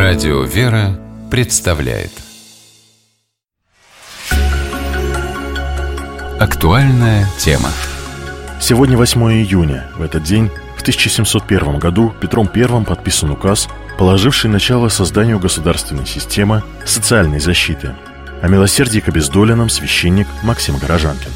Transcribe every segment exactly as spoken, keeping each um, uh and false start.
Радио «Вера» представляет актуальная тема. Сегодня восьмое июня. В этот день, в тысяча семьсот первом году, Петром Первым подписан указ, положивший начало созданию государственной системы социальной защиты. О милосердии к обездоленным священник Максим Горожанкин.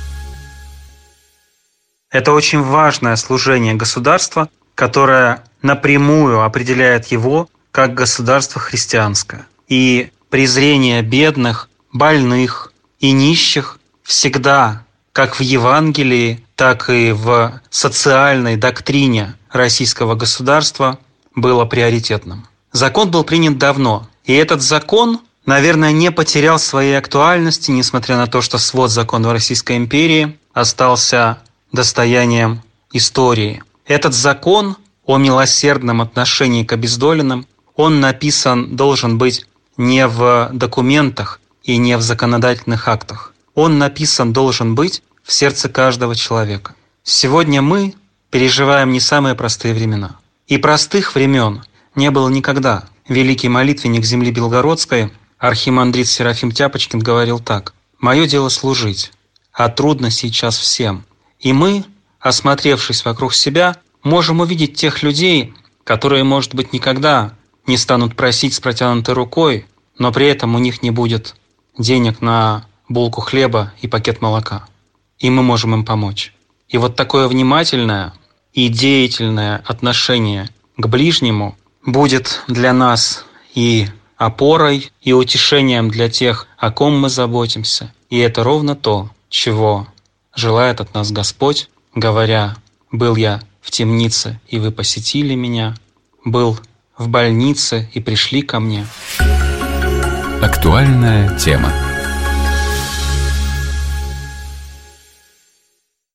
Это очень важное служение государства, которое напрямую определяет его как государство христианское. И презрение бедных, больных и нищих всегда, как в Евангелии, так и в социальной доктрине российского государства, было приоритетным. Закон был принят давно, и этот закон, наверное, не потерял своей актуальности, несмотря на то, что свод законов Российской империи остался достоянием истории. Этот закон о милосердном отношении к обездоленным, он написан должен быть не в документах и не в законодательных актах. Он написан должен быть в сердце каждого человека. Сегодня мы переживаем не самые простые времена. И простых времен не было никогда. Великий молитвенник земли Белгородской, архимандрит Серафим Тяпочкин, говорил так: «Мое дело служить, а трудно сейчас всем». И мы, осмотревшись вокруг себя, можем увидеть тех людей, которые, может быть, никогда не станут просить с протянутой рукой, но при этом у них не будет денег на булку хлеба и пакет молока. И мы можем им помочь. И вот такое внимательное и деятельное отношение к ближнему будет для нас и опорой, и утешением для тех, о ком мы заботимся. И это ровно то, чего желает от нас Господь, говоря: «Был я в темнице, и вы посетили меня, был в больнице, и пришли ко мне». Актуальная тема.